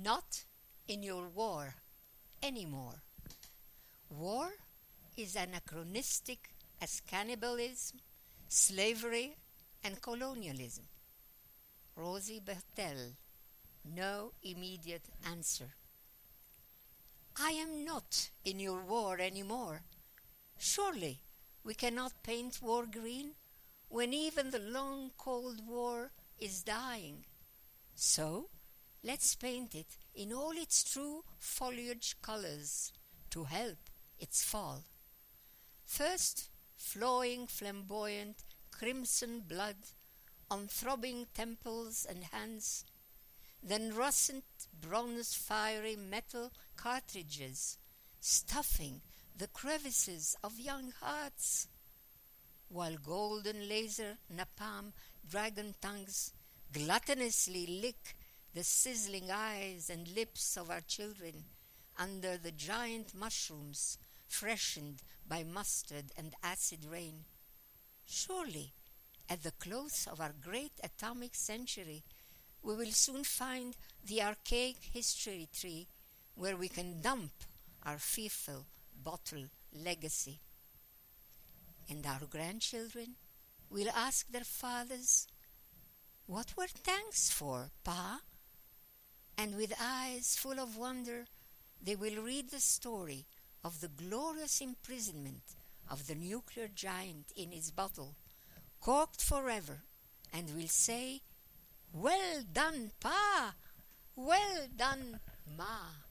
not in your war anymore. War is anachronistic as cannibalism, slavery, and colonialism. Rosie Bertel, no immediate answer. I am not in your war anymore. Surely we cannot paint war green when even the long Cold War is dying. So let's paint it in all its true foliage colors to help its fall. First, flowing flamboyant crimson blood on throbbing temples and hands, then russet bronze fiery metal cartridges stuffing the crevices of young hearts, while golden laser napalm dragon tongues gluttonously lick the sizzling eyes and lips of our children under the giant mushrooms freshened by mustard and acid rain. Surely, at the close of our great atomic century, we will soon find the archaic history tree where we can dump our fearful bottle legacy. And our grandchildren will ask their fathers, "What were tanks for, Pa?" And with eyes full of wonder, they will read the story of the glorious imprisonment of the nuclear giant in his bottle, corked forever, and will say, "Well done, Pa! Well done, Ma!"